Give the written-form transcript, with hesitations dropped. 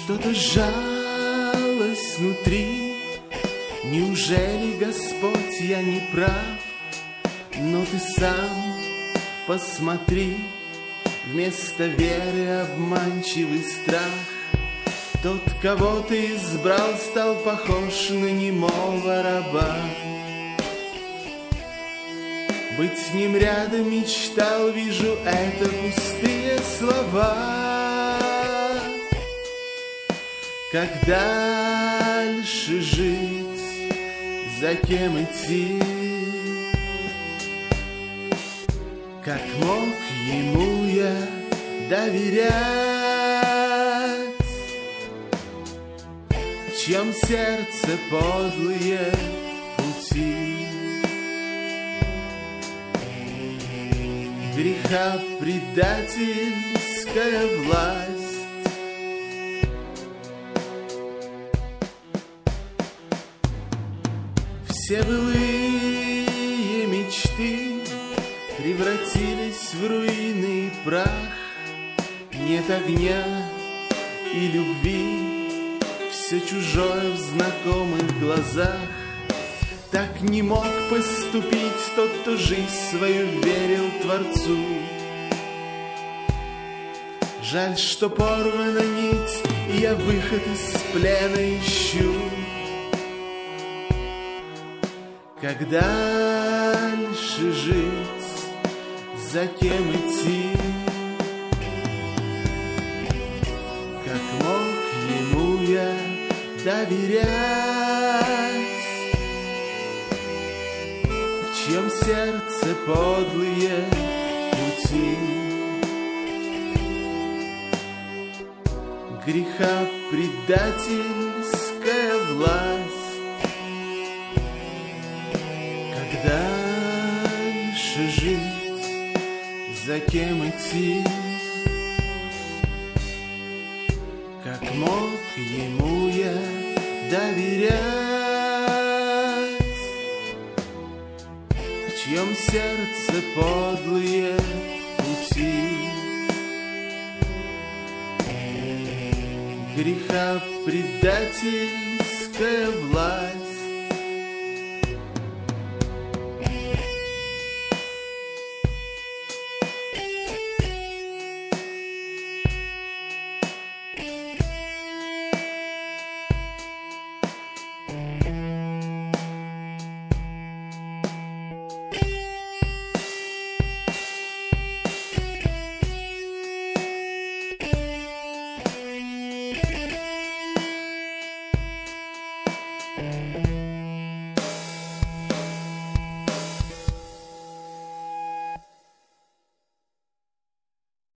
Что-то сжалось внутри. Неужели, Господь, я не прав? Но ты сам посмотри, вместо веры обманчивый страх. Тот, кого ты избрал, стал похож на немого раба. Быть с ним рядом мечтал, вижу, это пустые слова. Как дальше жить, за кем идти? Как мог ему я доверять, в чьем сердце подлые пути? Греха предательская власть. Все былые мечты превратились в руины и прах. Нет огня и любви, все чужое в знакомых глазах. Так не мог поступить тот, кто жизнь свою верил Творцу. Жаль, что порвана нить, и я выход из плена ищу. Как дальше жить, за кем идти? Как мог ему я доверять, в чьем сердце подлые пути? Греха предательская власть. Как дальше жить, за кем идти? Как мог ему я доверять, в чьем сердце подлые пути? Греха предательская власть.